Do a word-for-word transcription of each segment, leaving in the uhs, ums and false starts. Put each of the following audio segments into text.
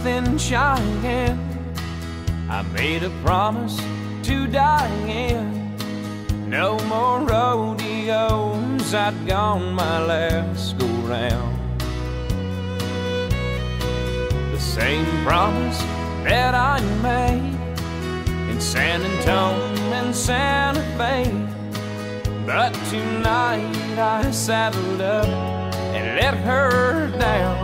in Cheyenne. I made a promise to Diane, no more rodeos, I'd gone my last go round. The same promise that I made in San Antonio and Santa Fe, but tonight I saddled up and let her down.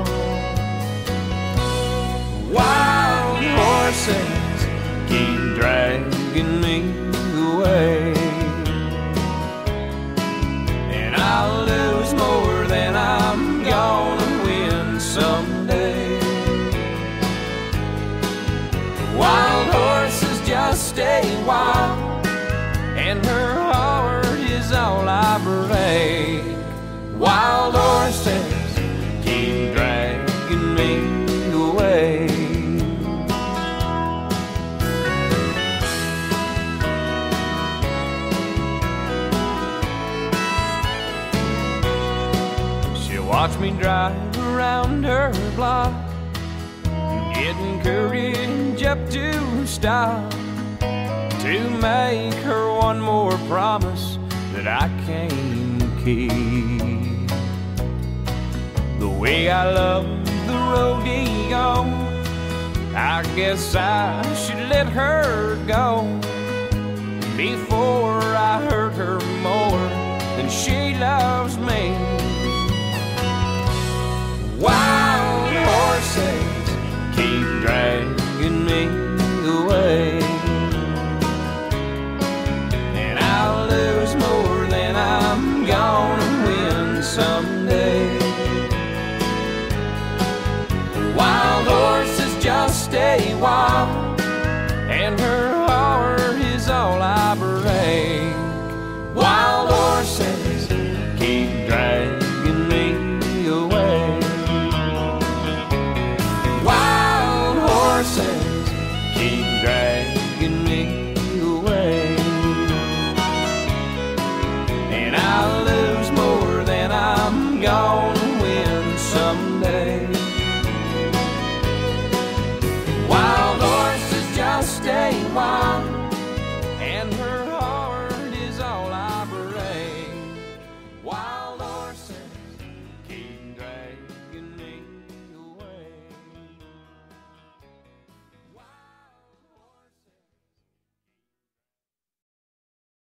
Wild horses keep dragging me away, and I'll lose more than I'm gonna win someday. Wild horses just stay wild, and her heart is all I break. Wild horses keep dragging me away. She'll watch me drive around her block, getting courage up to stop, to make her one more promise that I can't keep. The way I love the rodeo, I guess I should let her go before I hurt her more than she loves me.